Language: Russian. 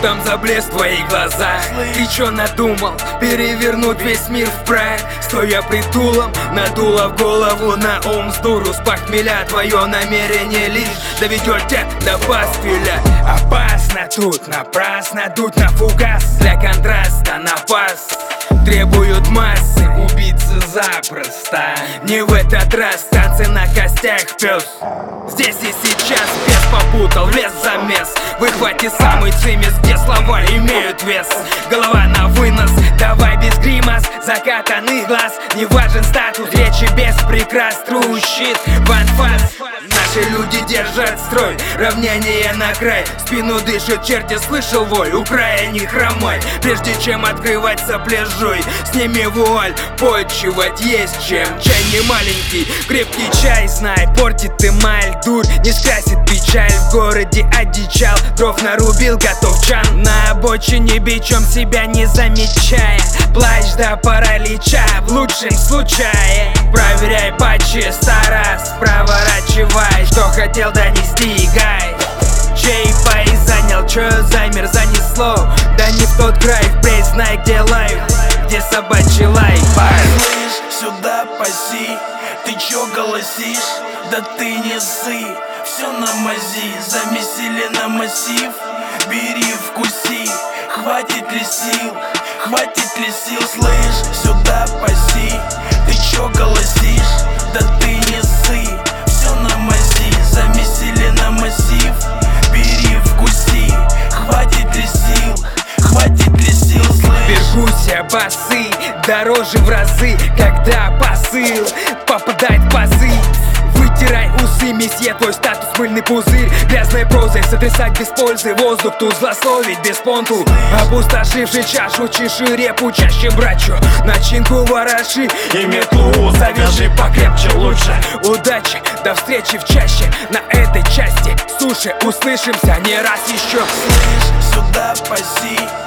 там за блеск в твоих глазах? Ты чё надумал? Перевернуть весь мир в прах? Стоя притулом, надуло в голову на ум с дуру. С похмелья твое намерение лишь доведет тебя до пасквиля. Опасно тут напрасно дуть на фугас. Для контраста напас требуют массы, убийцы запросто. Не в этот раз танцы на костях, пес. Здесь и сейчас бес попутал лес замес. Выхвати самый цимис, где слова имеют вес. Голова на вынос, давай без гримас. Закатанный глаз, не важен статус речи без прикрас. Трущит в анфас. Наши люди держат строй, равнение на край. Спину дышит черти, слышал вой, у края не хромой. Прежде чем открывать сопляжуй, сними вуаль, почивать есть чем. Чай не маленький, крепкий чай, знай, портит эмаль. Дурь не скрасит печаль, в городе одичал. Дров нарубил, готов чан. На обочине бичом себя не замечая. Плащ до паралича, в лучшем случае. Проверяй патчи, старас, проворачивай. Что хотел донести, гай. Чей поезд занял, чё замер, занесло. Да не в тот край, впредь знай, где лайв, где собачий лай. Слышь, сюда паси, ты чё голосишь? Да ты не ссы, всё на мази. Замесили на массив, бери, вкуси. Хватит ли сил, хватит ли сил? Слышь, сюда паси, ты чё голосишь? Да ты не ссы, всё на мази. Замесили на массив, бери, вкуси. Хватит ли сил, хватит ли сил? Слышь, Бегуся басы, дороже в разы, когда посыл попадает в пазы. Вытирай усы, месье, твой статус мыльный пузырь. Грязной прозой сотрясать без пользы воздух, тут злословить без понту. Опустошивший чашу, чеши репу чаще брачу. Начинку вороши и метлу завяжи покрепче лучше. Удачи, до встречи в чаще на этой части суши. Услышимся не раз еще. слышь, сюда паси,